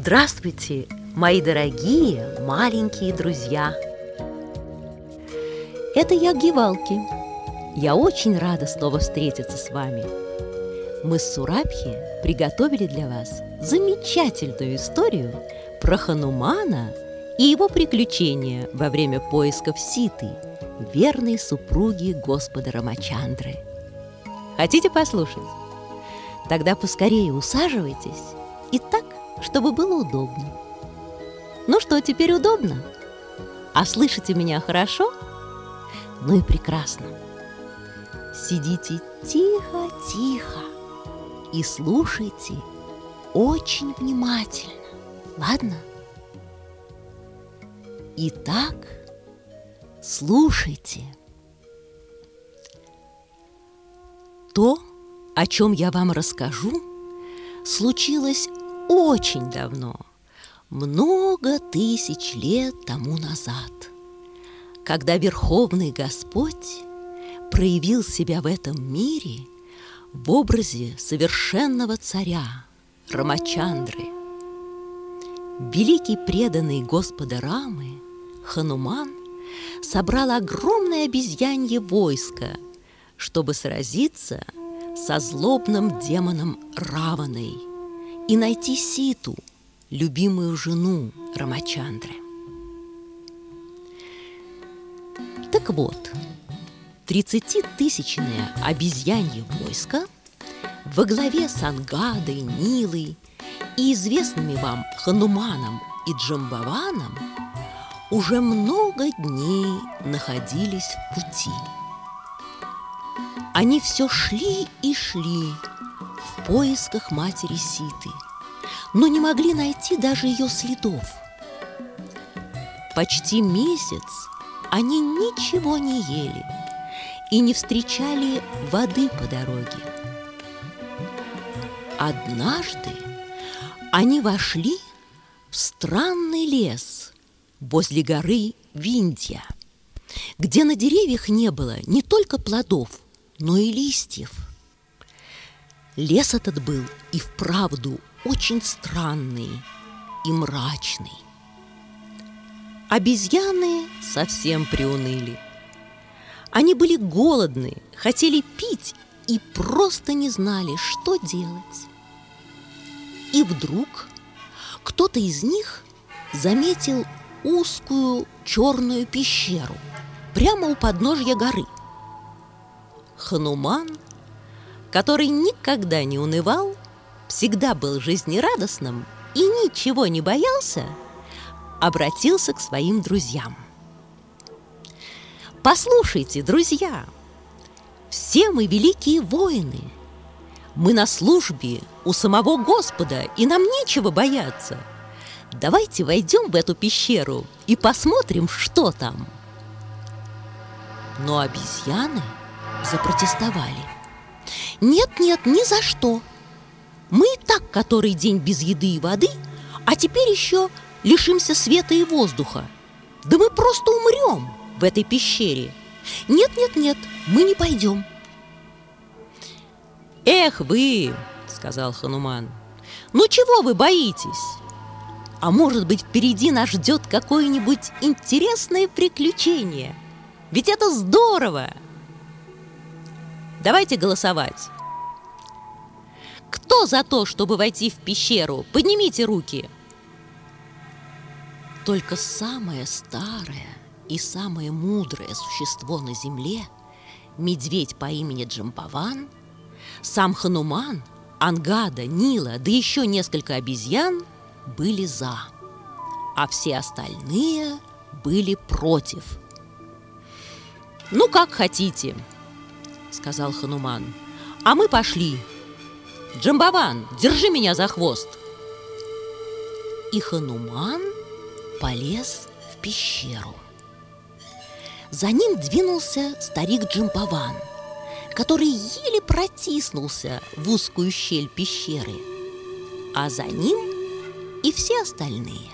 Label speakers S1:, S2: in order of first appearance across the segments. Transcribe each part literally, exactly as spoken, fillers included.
S1: Здравствуйте, мои дорогие маленькие друзья! Это я, Гевалки. Я очень рада снова встретиться с вами. Мы с Сурабхи приготовили для вас замечательную историю про Ханумана и его приключения во время поисков Ситы, верной супруги Господа Рамачандры. Хотите послушать? Тогда поскорее усаживайтесь и так, чтобы было удобно. Ну что, теперь удобно? А слышите меня хорошо? Ну и прекрасно. Сидите тихо-тихо и слушайте очень внимательно, ладно? Итак, слушайте. То, о чем я вам расскажу, случилось очень давно, много тысяч лет тому назад, когда Верховный Господь проявил себя в этом мире в образе совершенного царя Рамачандры. Великий преданный Господа Рамы Хануман собрал огромное обезьянье войско, чтобы сразиться со злобным демоном Раваной и найти Ситу, любимую жену Рамачандры. Так вот, тридцатитысячное обезьянье войско во главе с Ангадой, Нилой и известными вам Хануманом и Джамбаваном уже много дней находились в пути. Они все шли и шли в поисках матери Ситы, но не могли найти даже ее следов. Почти месяц они ничего не ели и не встречали воды по дороге. Однажды они вошли в странный лес возле горы Виндья, где на деревьях не было не только плодов, но и листьев. Лес этот был и вправду очень странный и мрачный. Обезьяны совсем приуныли. Они были голодны, хотели пить и просто не знали, что делать. И вдруг кто-то из них заметил узкую черную пещеру прямо у подножья горы. Хануман, который никогда не унывал, всегда был жизнерадостным и ничего не боялся, обратился к своим друзьям. «Послушайте, друзья, все мы великие воины. Мы на службе у самого Господа, и нам нечего бояться. Давайте войдем в эту пещеру и посмотрим, что там». Но обезьяны запротестовали. «Нет, нет, ни за что. Мы и так который день без еды и воды, а теперь еще лишимся света и воздуха. Да мы просто умрем в этой пещере. Нет, нет, нет, мы не пойдем». «Эх вы, — сказал Хануман, — ну чего вы боитесь? А может быть, впереди нас ждет какое-нибудь интересное приключение? Ведь это здорово! Давайте голосовать. Кто за то, чтобы войти в пещеру? Поднимите руки!» Только самое старое и самое мудрое существо на земле, медведь по имени Джамбаван, сам Хануман, Ангада, Нила, да еще несколько обезьян были за, а все остальные были против. «Ну, как хотите, — сказал Хануман, — а мы пошли. Джамбаван, держи меня за хвост!» И Хануман полез в пещеру. За ним двинулся старик Джамбаван, который еле протиснулся в узкую щель пещеры, а за ним и все остальные.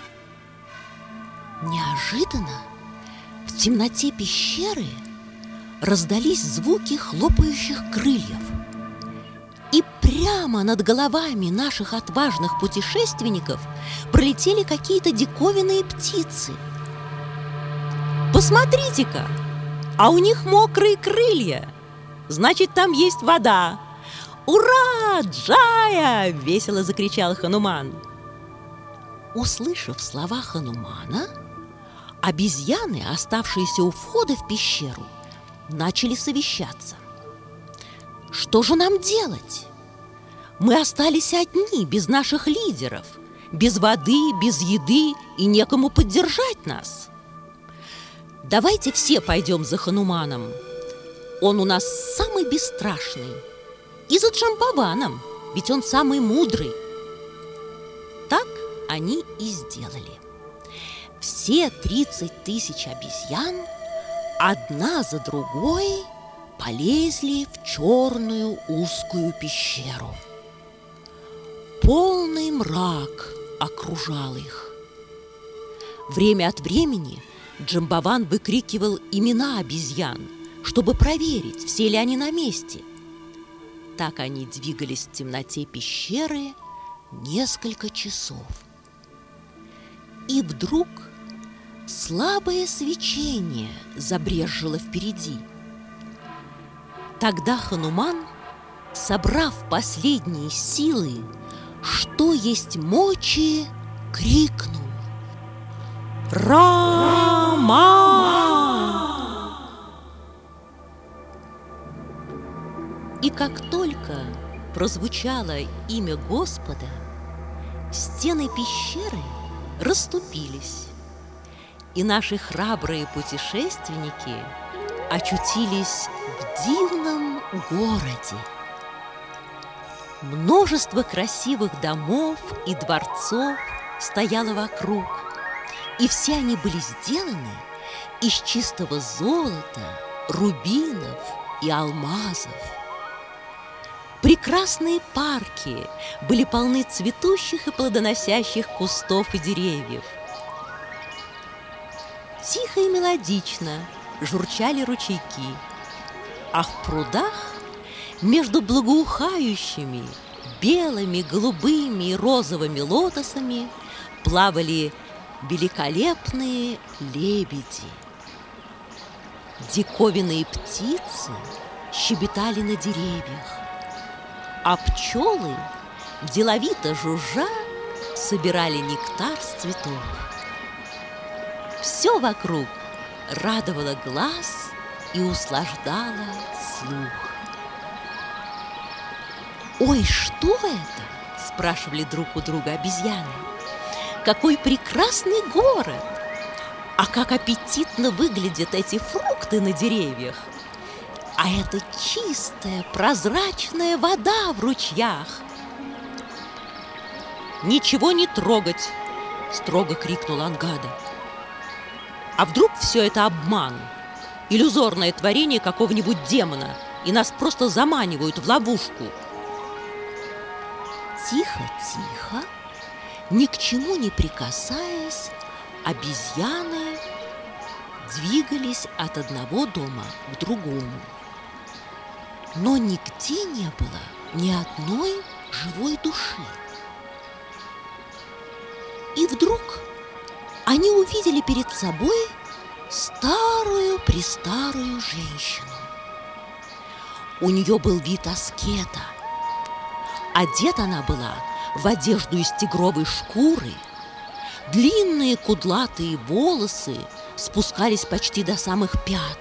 S1: Неожиданно в темноте пещеры раздались звуки хлопающих крыльев, и прямо прямо над головами наших отважных путешественников пролетели какие-то диковинные птицы. Посмотрите-ка, а у них мокрые крылья. Значит, там есть вода. «Ура, Джая!» – весело закричал Хануман. Услышав слова Ханумана, обезьяны, оставшиеся у входа в пещеру, начали совещаться. Что же нам делать? Мы остались одни, без наших лидеров, без воды, без еды и некому поддержать нас. Давайте все пойдем за Хануманом. Он у нас самый бесстрашный. И за Джамбаваном, ведь он самый мудрый. Так они и сделали. Все тридцать тысяч обезьян одна за другой полезли в черную узкую пещеру. Полный мрак окружал их. Время от времени Джамбаван выкрикивал имена обезьян, чтобы проверить, все ли они на месте. Так они двигались в темноте пещеры несколько часов. И вдруг слабое свечение забрезжило впереди. Тогда Хануман, собрав последние силы, что есть мочи, крикнул: «Рама!» И как только прозвучало имя Господа, стены пещеры расступились, и наши храбрые путешественники очутились в дивном городе. Множество красивых домов и дворцов стояло вокруг, и все они были сделаны из чистого золота, рубинов и алмазов. Прекрасные парки были полны цветущих и плодоносящих кустов и деревьев. Тихо и мелодично журчали ручейки, а в прудах между благоухающими белыми, голубыми и розовыми лотосами плавали великолепные лебеди. Диковинные птицы щебетали на деревьях, а пчелы, деловито жужжа, собирали нектар с цветов. Все вокруг радовало глаз и услаждало слух. «Ой, что это?» – спрашивали друг у друга обезьяны. «Какой прекрасный город! А как аппетитно выглядят эти фрукты на деревьях! А это чистая, прозрачная вода в ручьях!» «Ничего не трогать!» – строго крикнул Ангада. «А вдруг все это обман, иллюзорное творение какого-нибудь демона, и нас просто заманивают в ловушку?» Тихо, тихо, ни к чему не прикасаясь, обезьяны двигались от одного дома к другому. Но нигде не было ни одной живой души. И вдруг они увидели перед собой старую-престарую женщину. У нее был вид аскета. Одета она была в одежду из тигровой шкуры. Длинные кудлатые волосы спускались почти до самых пят.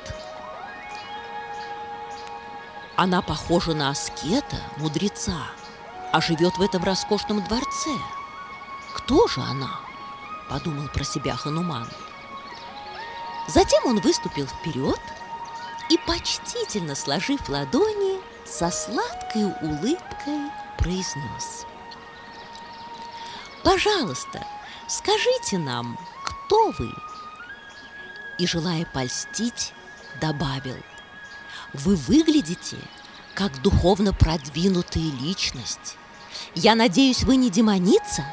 S1: Она похожа на аскета, мудреца, а живет в этом роскошном дворце. Кто же она? Подумал про себя Хануман. Затем он выступил вперед и, почтительно сложив ладони, со сладкой улыбкой произнес: «Пожалуйста, скажите нам, кто вы?» И, желая польстить, добавил: «Вы выглядите как духовно продвинутая личность. Я надеюсь, вы не демоница?»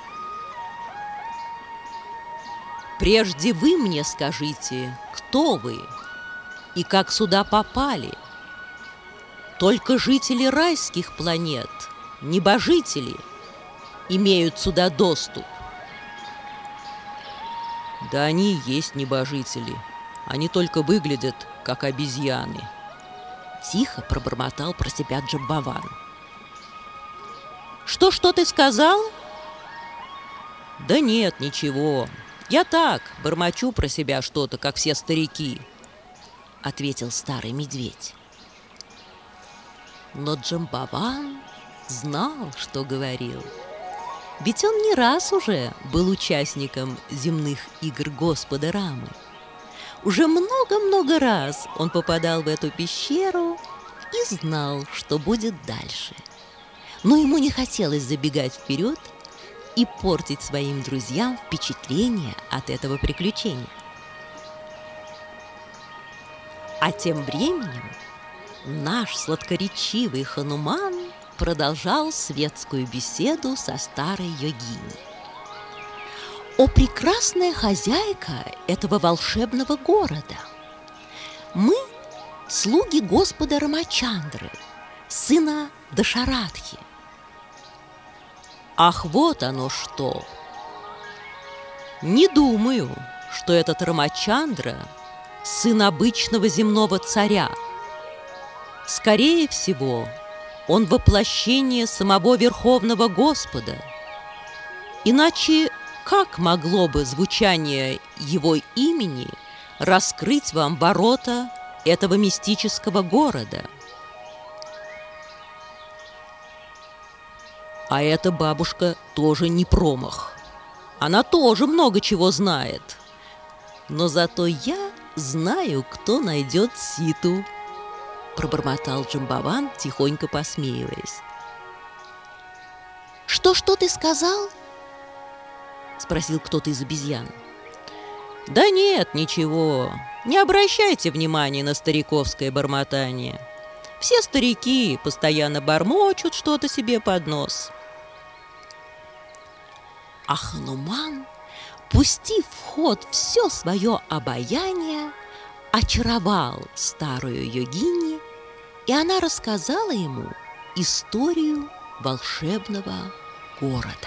S1: «Прежде вы мне скажите, кто вы и как сюда попали. Только жители райских планет небожители имеют сюда доступ. Да они и есть небожители. Они только выглядят, как обезьяны. Тихо пробормотал про себя Джамбаван. Что, что ты сказал? Да нет, ничего. Я так, бормочу про себя что-то, как все старики, ответил старый медведь. Но Джамбаван знал, что говорил. Ведь он не раз уже был участником земных игр Господа Рамы. Уже много-много раз он попадал в эту пещеру и знал, что будет дальше. Но ему не хотелось забегать вперед и портить своим друзьям впечатление от этого приключения. А тем временем наш сладкоречивый Хануман продолжал светскую беседу со старой йогиней. О, прекрасная хозяйка этого волшебного города! Мы – слуги Господа Рамачандры, сына Дашарадхи. Ах, вот оно что! Не думаю, что этот Рамачандра – сын обычного земного царя. Скорее всего, он воплощение самого Верховного Господа. Иначе как могло бы звучание его имени раскрыть вам ворота этого мистического города? А эта бабушка тоже не промах. Она тоже много чего знает. Но зато я знаю, кто найдет Ситу, пробормотал Джамбаван, тихонько посмеиваясь. Что, что ты сказал? Спросил кто-то из обезьян. Да нет, ничего. Не обращайте внимания на стариковское бормотание. Все старики постоянно бормочут что-то себе под нос. А Хануман, пустив в ход все свое обаяние, очаровал старую йогини, и она рассказала ему историю волшебного города.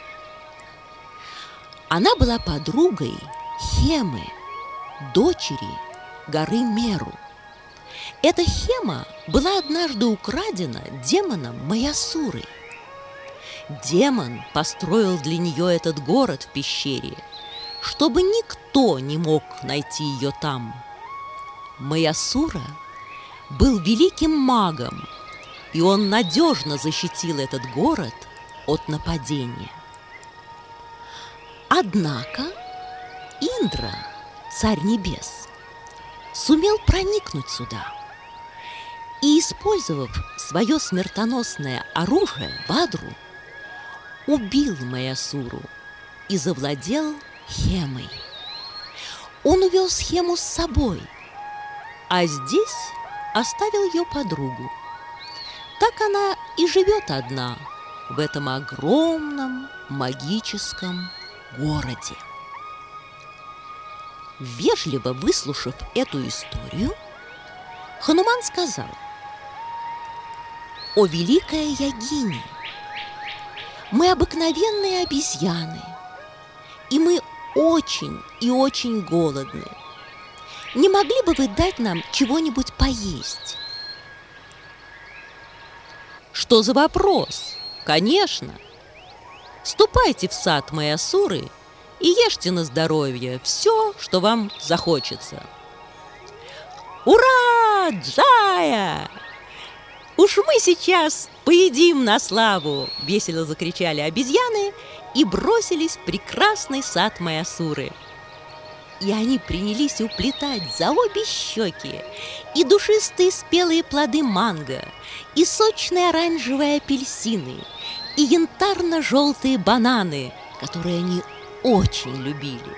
S1: Она была подругой Хемы, дочери горы Меру. Эта Хема была однажды украдена демоном Маясурой. Демон построил для нее этот город в пещере, чтобы никто не мог найти ее там. Маясура был великим магом, и он надежно защитил этот город от нападения. Однако Индра, царь небес, сумел проникнуть сюда и, использовав свое смертоносное оружие Бадру, убил Маясуру и завладел Хемой. Он увез Хему с собой, а здесь оставил ее подругу. Так она и живет одна в этом огромном магическом городе. Вежливо выслушав эту историю, Хануман сказал: «О, великая йогиня, мы обыкновенные обезьяны, и мы очень и очень голодны. Не могли бы вы дать нам чего-нибудь поесть?» «Что за вопрос? Конечно! Ступайте в сад Маясуры и ешьте на здоровье все, что вам захочется». «Ура, Джая! Уж мы сейчас поедим на славу!» – весело закричали обезьяны и бросились в прекрасный сад Маясуры. И они принялись уплетать за обе щеки и душистые спелые плоды манго, и сочные оранжевые апельсины, и янтарно-желтые бананы, которые они очень любили.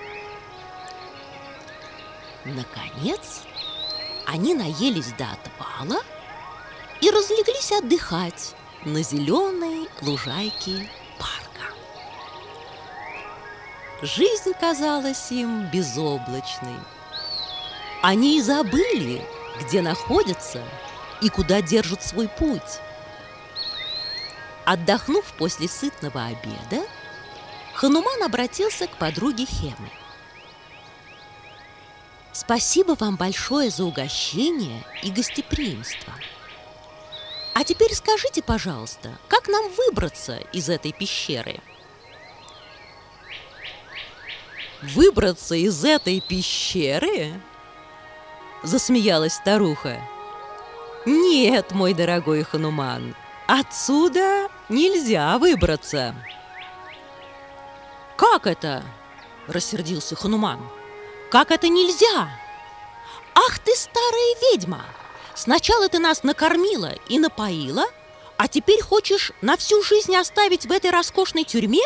S1: Наконец, они наелись до отвала и разлеглись отдыхать на зеленой лужайке парка. Жизнь казалась им безоблачной. Они и забыли, где находятся и куда держат свой путь. Отдохнув после сытного обеда, Хануман обратился к подруге Хеме. «Спасибо вам большое за угощение и гостеприимство. А теперь скажите, пожалуйста, как нам выбраться из этой пещеры?» «Выбраться из этой пещеры?» — засмеялась старуха. «Нет, мой дорогой Хануман, отсюда нельзя выбраться». «Как это?» — рассердился Хануман. «Как это нельзя? Ах ты, старая ведьма! Сначала ты нас накормила и напоила, а теперь хочешь на всю жизнь оставить в этой роскошной тюрьме?»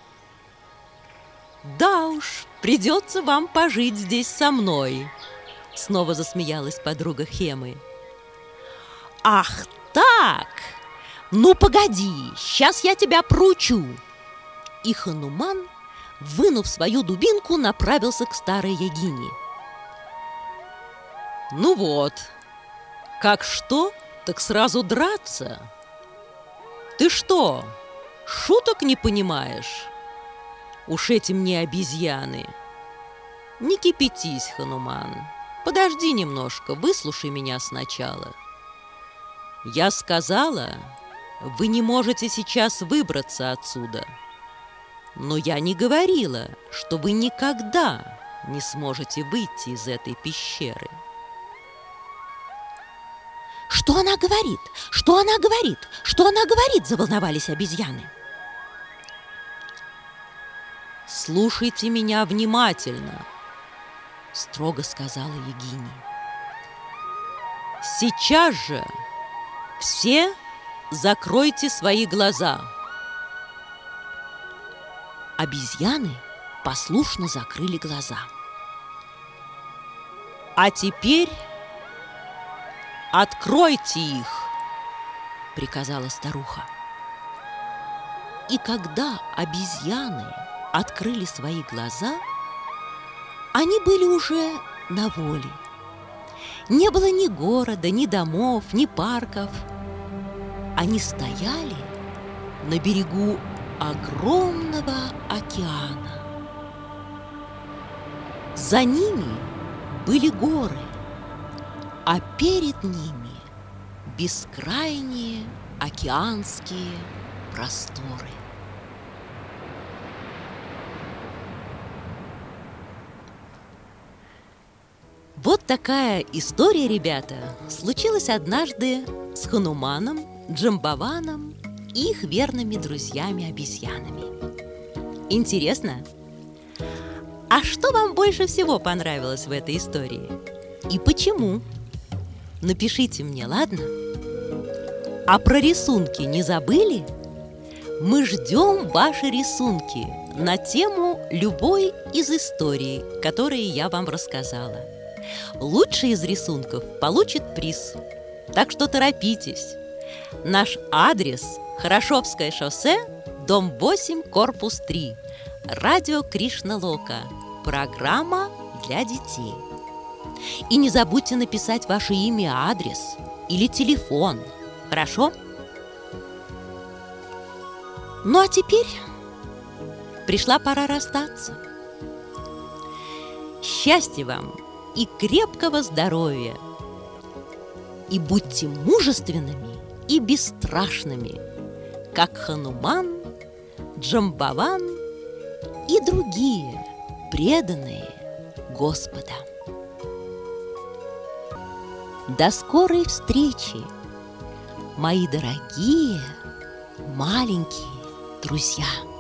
S1: «Да уж, придется вам пожить здесь со мной», — снова засмеялась подруга Хемы. «Ах так! Ну, погоди, сейчас я тебя проучу!» И Хануман, вынув свою дубинку, направился к старой ягине. «Ну вот, как что, так сразу драться? Ты что, шуток не понимаешь? Уж эти мне обезьяны. Не кипятись, Хануман, подожди немножко, выслушай меня сначала. Я сказала, вы не можете сейчас выбраться отсюда. Но я не говорила, что вы никогда не сможете выйти из этой пещеры».
S2: «Что она говорит? Что она говорит? Что она говорит?» – заволновались обезьяны.
S1: «Слушайте меня внимательно», — строго сказала ягиня. «Сейчас же все закройте свои глаза».
S2: Обезьяны послушно закрыли глаза.
S1: «А теперь откройте их», — приказала старуха. И когда обезьяны открыли свои глаза, они были уже на воле. Не было ни города, ни домов, ни парков. Они стояли на берегу огромного океана. За ними были горы, а перед ними бескрайние океанские просторы. Вот такая история, ребята, случилась однажды с Хануманом, Джамбаваном и их верными друзьями-обезьянами. Интересно? А что вам больше всего понравилось в этой истории? И почему? Напишите мне, ладно? А про рисунки не забыли? Мы ждем ваши рисунки на тему любой из историй, которые я вам рассказала. Лучший из рисунков получит приз. Так что торопитесь. Наш адрес – Хорошевское шоссе, дом восемь, корпус три. Радио Кришна Лока. Программа для детей. И не забудьте написать ваше имя, адрес или телефон. Хорошо? Ну а теперь пришла пора расстаться. Счастья вам и крепкого здоровья! И будьте мужественными и бесстрашными, как Хануман, Джамбаван и другие преданные Господа. До скорой встречи, мои дорогие маленькие друзья!